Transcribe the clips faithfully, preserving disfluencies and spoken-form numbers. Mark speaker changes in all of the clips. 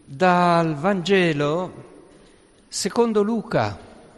Speaker 1: Dal Vangelo secondo Luca.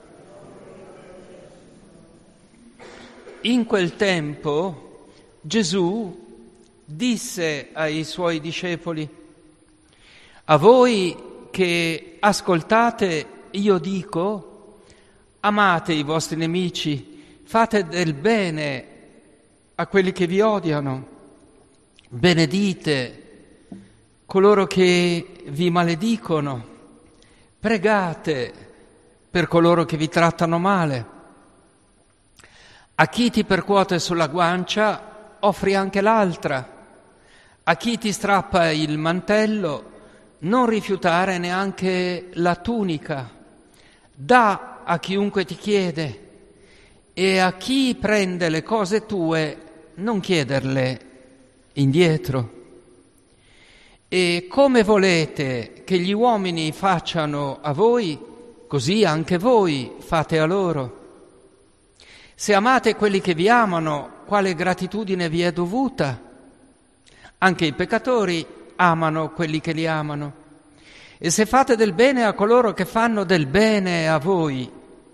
Speaker 1: In quel tempo Gesù disse ai suoi discepoli: a voi che ascoltate io dico, amate i vostri nemici, fate del bene a quelli che vi odiano, benedite coloro che vi maledicono, pregate per coloro che vi trattano male. A chi ti percuote sulla guancia, offri anche l'altra. A chi ti strappa il mantello, non rifiutare neanche la tunica. Dà a chiunque ti chiede, e a chi prende le cose tue, non chiederle indietro. E come volete che gli uomini facciano a voi, così anche voi fate a loro. Se amate quelli che vi amano, quale gratitudine vi è dovuta? Anche i peccatori amano quelli che li amano. E se fate del bene a coloro che fanno del bene a voi,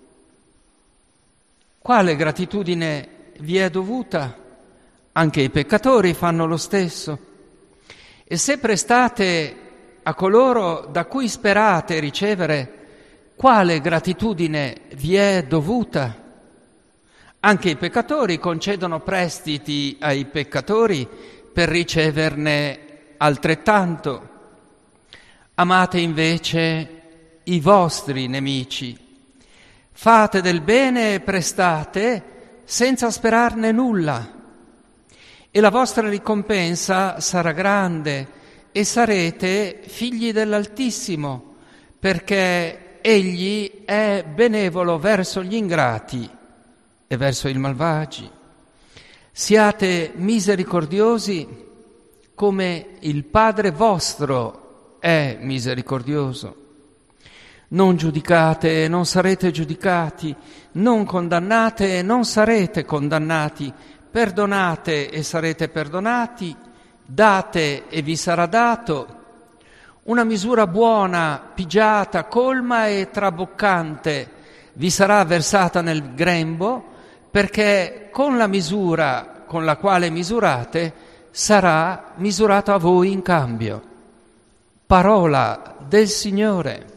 Speaker 1: quale gratitudine vi è dovuta? Anche i peccatori fanno lo stesso. E se prestate a coloro da cui sperate ricevere, quale gratitudine vi è dovuta? Anche i peccatori concedono prestiti ai peccatori per riceverne altrettanto. Amate invece i vostri nemici. Fate del bene e prestate senza sperarne nulla. E la vostra ricompensa sarà grande e sarete figli dell'Altissimo, perché Egli è benevolo verso gli ingrati e verso i malvagi. Siate misericordiosi come il Padre vostro è misericordioso. Non giudicate e non sarete giudicati, non condannate e non sarete condannati. Perdonate e sarete perdonati, date e vi sarà dato. Una misura buona, pigiata, colma e traboccante vi sarà versata nel grembo, perché con la misura con la quale misurate sarà misurato a voi in cambio. Parola del Signore.